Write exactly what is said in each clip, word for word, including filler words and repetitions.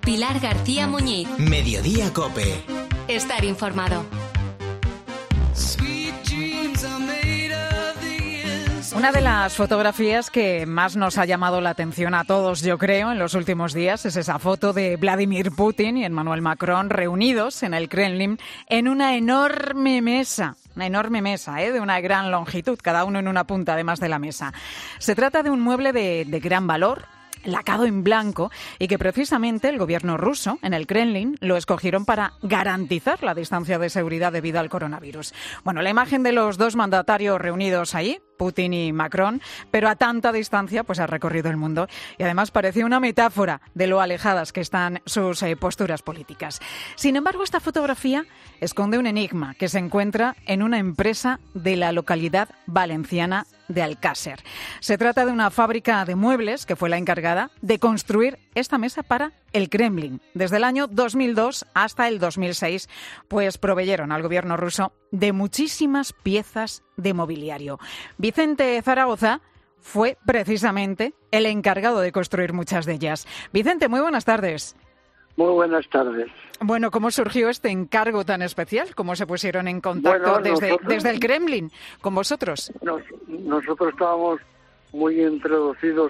Pilar García Muñiz. Mediodía COPE. Estar informado. Una de las fotografías que más nos ha llamado la atención a todos, yo creo, en los últimos días es esa foto de Vladimir Putin y Emmanuel Macron reunidos en el Kremlin en una enorme mesa. Una enorme mesa, ¿eh? De una gran longitud, cada uno en una punta además de la mesa. Se trata de un mueble de, de gran valor, lacado en blanco, y que precisamente el gobierno ruso, en el Kremlin, lo escogieron para garantizar la distancia de seguridad debido al coronavirus. Bueno, la imagen de los dos mandatarios reunidos ahí, Putin y Macron, pero a tanta distancia, pues ha recorrido el mundo y además parecía una metáfora de lo alejadas que están sus eh, posturas políticas. Sin embargo, esta fotografía esconde un enigma que se encuentra en una empresa de la localidad valenciana de Alcácer. Se trata de una fábrica de muebles que fue la encargada de construir esta mesa para el Kremlin. Desde el año dos mil dos hasta el dos mil seis, pues proveyeron al gobierno ruso de muchísimas piezas de mobiliario. Vicente Zaragoza fue precisamente el encargado de construir muchas de ellas. Vicente, muy buenas tardes. Muy buenas tardes. Bueno, ¿cómo surgió este encargo tan especial? ¿Cómo se pusieron en contacto bueno, desde, nosotros, desde el Kremlin con vosotros? Nos, nosotros estábamos muy introducidos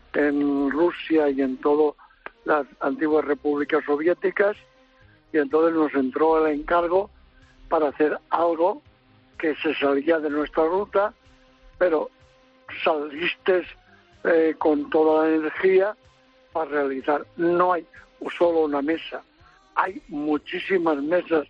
en Rusia y en todas las antiguas repúblicas soviéticas, y entonces nos entró el encargo para hacer algo que se salía de nuestra ruta, pero saliste eh, con toda la energía para realizar. No hay solo una mesa, hay muchísimas mesas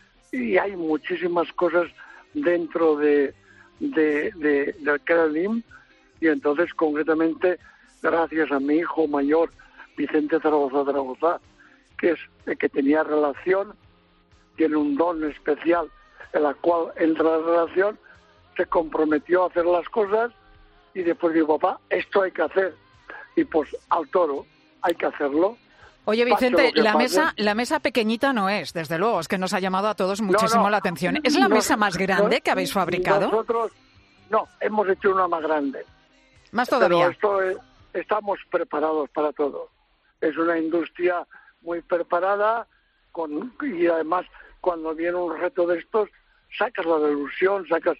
y hay muchísimas cosas dentro de, de, de del Kremlin, y entonces concretamente gracias a mi hijo mayor Vicente Zaragoza Zaragoza, que es el que tenía relación, tiene un don especial en la cual entra la relación, se comprometió a hacer las cosas y después dijo, papá, esto hay que hacer, y pues al toro hay que hacerlo. Oye, Vicente, la mesa, la mesa pequeñita no es, desde luego, es que nos ha llamado a todos muchísimo no, no, la atención. ¿Es la no, mesa más grande no, que habéis fabricado? Nosotros, no, hemos hecho una más grande. ¿Más todavía? Pero esto es, estamos preparados para todo. Es una industria muy preparada, con, y además cuando viene un reto de estos, sacas la ilusión, sacas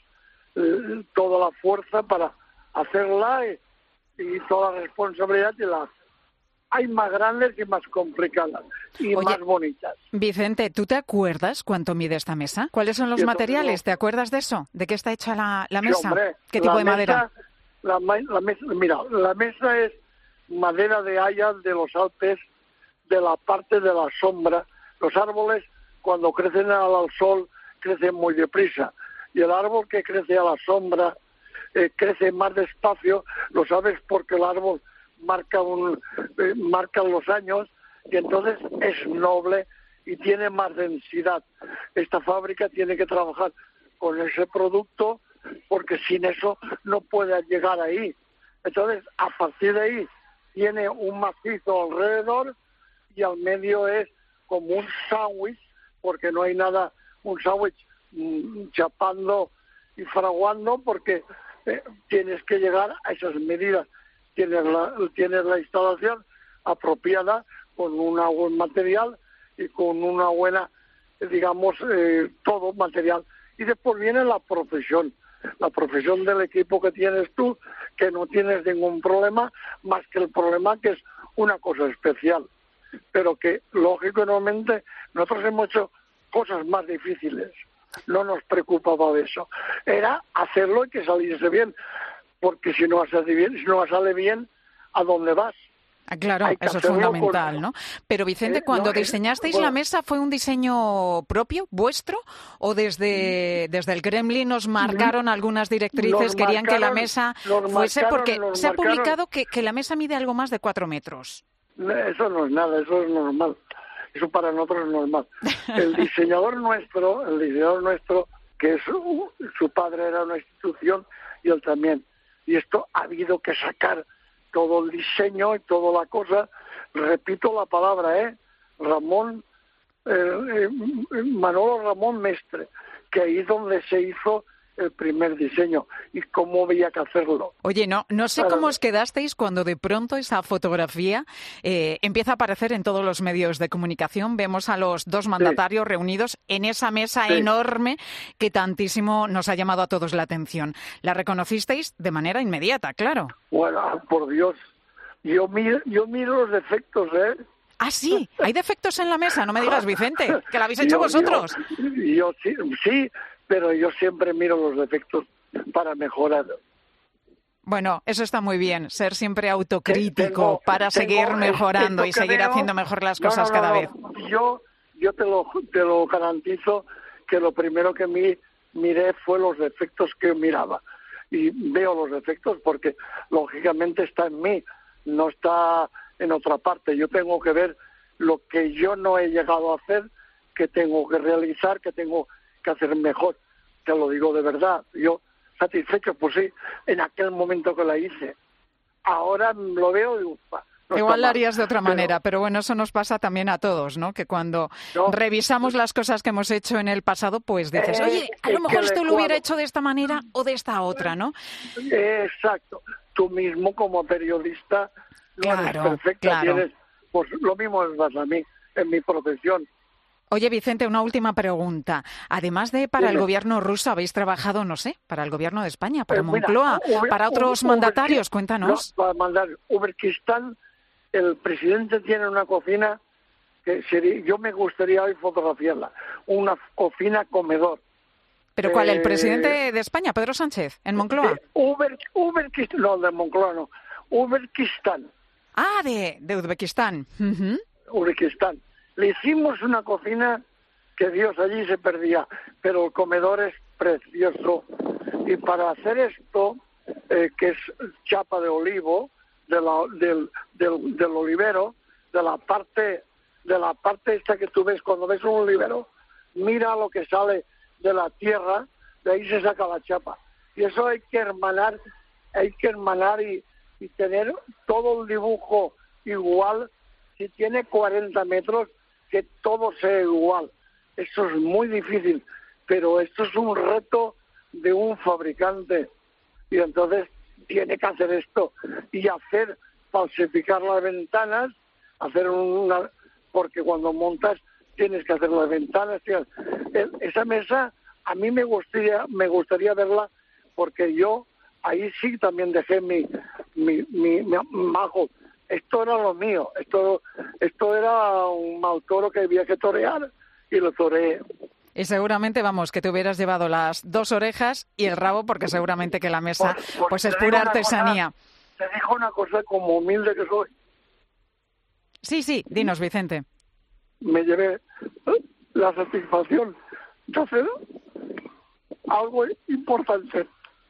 eh, toda la fuerza para hacerla y, y toda la responsabilidad, y la hay más grandes y más complicadas y Oye, más bonitas. Vicente, ¿tú te acuerdas cuánto mide esta mesa? ¿Cuáles son los Yo materiales? tengo... ¿Te acuerdas de eso? ¿De qué está hecha la, la mesa? Sí, hombre, ¿Qué tipo de mesa, madera? La, la mesa, mira, la mesa es madera de haya de los Alpes, de la parte de la sombra. Los árboles, cuando crecen al sol, crecen muy deprisa. Y el árbol que crece a la sombra eh, crece más despacio. Lo sabes porque el árbol marca un eh, marcan los años, y entonces es noble y tiene más densidad. Esta fábrica tiene que trabajar con ese producto porque sin eso no puede llegar ahí. Entonces, a partir de ahí tiene un macizo alrededor y al medio es como un sándwich, porque no hay nada, un sándwich mmm, chapando y fraguando, porque eh, tienes que llegar a esas medidas. Tienes la, tienes la instalación apropiada, con un buen material y con una buena, digamos, eh, todo material. Y después viene la profesión, la profesión del equipo que tienes tú, que no tienes ningún problema, más que el problema que es una cosa especial. Pero que, lógicamente, nosotros hemos hecho cosas más difíciles. No nos preocupaba de eso. Era hacerlo y que saliese bien. Porque si no sale bien, si no sale bien, ¿a dónde vas? Ah, claro, eso es fundamental, con... ¿no? Pero Vicente, eh, cuando no, diseñasteis bueno, la mesa, ¿fue un diseño propio, vuestro? ¿O desde, desde el Kremlin nos marcaron algunas directrices, querían marcaron, que la mesa fuese? Marcaron, porque se ha publicado marcaron... que, que la mesa mide algo más de cuatro metros. Eso no es nada, eso es normal. Eso para nosotros es normal. El diseñador nuestro, el diseñador nuestro, que es, su padre era una institución y él también. Y esto ha habido que sacar todo el diseño y toda la cosa. Repito la palabra, ¿eh? Ramón, eh, eh, Manolo Ramón Mestre, que ahí es donde se hizo el primer diseño y cómo había que hacerlo. Oye, no, no sé cómo os quedasteis cuando de pronto esa fotografía eh, empieza a aparecer en todos los medios de comunicación. Vemos a los dos mandatarios sí. reunidos en esa mesa sí. enorme que tantísimo nos ha llamado a todos la atención. La reconocisteis de manera inmediata, claro. Bueno, por Dios, yo miro, yo miro los defectos, ¿eh? Ah, sí, hay defectos en la mesa, no me digas, Vicente, que la habéis hecho yo, vosotros. Yo, yo sí, sí, pero yo siempre miro los defectos para mejorar. Bueno, eso está muy bien, ser siempre autocrítico tengo, para tengo, seguir mejorando y seguir veo, haciendo mejor las cosas no, no, no, cada no. vez. Yo, yo te lo, te lo garantizo que lo primero que mi, miré fue los defectos que miraba. Y veo los defectos porque, lógicamente, está en mí, no está en otra parte. Yo tengo que ver lo que yo no he llegado a hacer, que tengo que realizar, que tengo que hacer mejor. Te lo digo de verdad. Yo, satisfecho, pues sí, en aquel momento que la hice. Ahora lo veo y digo, no igual lo harías de otra pero, manera, pero bueno, eso nos pasa también a todos, ¿no? Que cuando no, revisamos las cosas que hemos hecho en el pasado, pues dices, eh, oye, a lo mejor esto le lo hubiera cuadro. hecho de esta manera o de esta otra, ¿no? Exacto. Tú mismo como periodista no claro, eres perfecta, claro. tienes, pues lo mismo es más a mí, en mi profesión. Oye, Vicente, una última pregunta. Además de para Dime. el gobierno ruso, ¿habéis trabajado, no sé, para el gobierno de España, para Eh, mira, Moncloa, Uber- para otros Uber- mandatarios? Uber- Cuéntanos. No, para mandar Uzbekistán, el presidente tiene una cocina que sería, yo me gustaría hoy fotografiarla, una cocina comedor. ¿Pero cuál? ¿El eh, presidente de España, Pedro Sánchez, en Moncloa? Eh, Uber, Uzbekistán, no, de Moncloa no, Uzbekistán. Ah, de, de Uzbekistán. Uh-huh. Uzbekistán. Le hicimos una cocina que Dios allí se perdía, pero el comedor es precioso. Y para hacer esto, eh, que es chapa de olivo, de la, del, del, del olivero, de la parte de la parte esta que tú ves cuando ves un olivero, mira lo que sale de la tierra, de ahí se saca la chapa. Y eso hay que hermanar, hay que hermanar y, y tener todo el dibujo igual. Si tiene cuarenta metros, que todo sea igual. Eso es muy difícil, pero esto es un reto de un fabricante. Y entonces tiene que hacer esto y hacer, falsificar las ventanas, hacer una... Porque cuando montas tienes que hacer las ventanas. Tienes, esa mesa a mí me gustaría, me gustaría verla porque yo ahí sí también dejé mi, mi, mi, mi majo. Esto era lo mío, esto esto era un mal toro que había que torear y lo toreé. Y seguramente, vamos, que te hubieras llevado las dos orejas y el rabo, porque seguramente que la mesa Pues, pues pues es te pura digo una artesanía. Cosa, te digo una cosa como humilde que soy. Sí, sí, dinos, Vicente. Me llevé la satisfacción de hacer algo importante.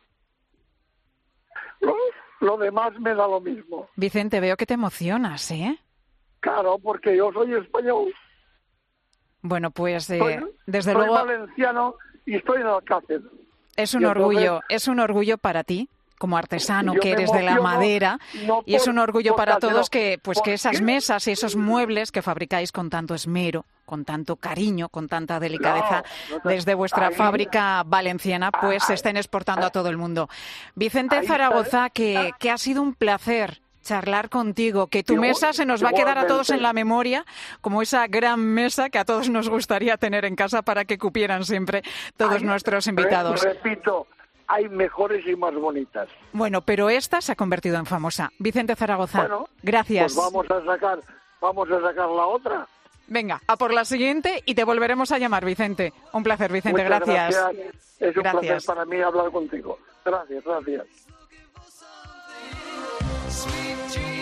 Lo, lo demás me da lo mismo. Vicente, veo que te emocionas, ¿eh? Claro, porque yo soy español. Bueno, pues eh, Soy, desde soy luego valenciano y estoy en Alcácer. es un Y entonces, orgullo, es un orgullo para ti, como artesano yo que me eres de la emociono, madera, no y es por- un orgullo por para hacerlo, todos que pues que esas porque- mesas y esos muebles que fabricáis con tanto esmero, con tanto cariño, con tanta delicadeza, No, no te- desde vuestra ahí- fábrica valenciana, pues se ahí- estén exportando a todo el mundo. Vicente ahí está- Zaragoza, que, que ha sido un placer charlar contigo, que tu Igual- mesa se nos va a quedar a todos igualmente. en la memoria, como esa gran mesa que a todos nos gustaría tener en casa para que cupieran siempre todos Hay- nuestros re- invitados. repito, hay mejores y más bonitas. Bueno, pero esta se ha convertido en famosa. Vicente Zaragoza, Bueno, gracias. Pues vamos a sacar, vamos a sacar la otra. Venga, a por la siguiente y te volveremos a llamar, Vicente. Un placer, Vicente, Muchas gracias. gracias. Es un Gracias. placer para mí hablar contigo. Gracias, gracias. Sweet dreams.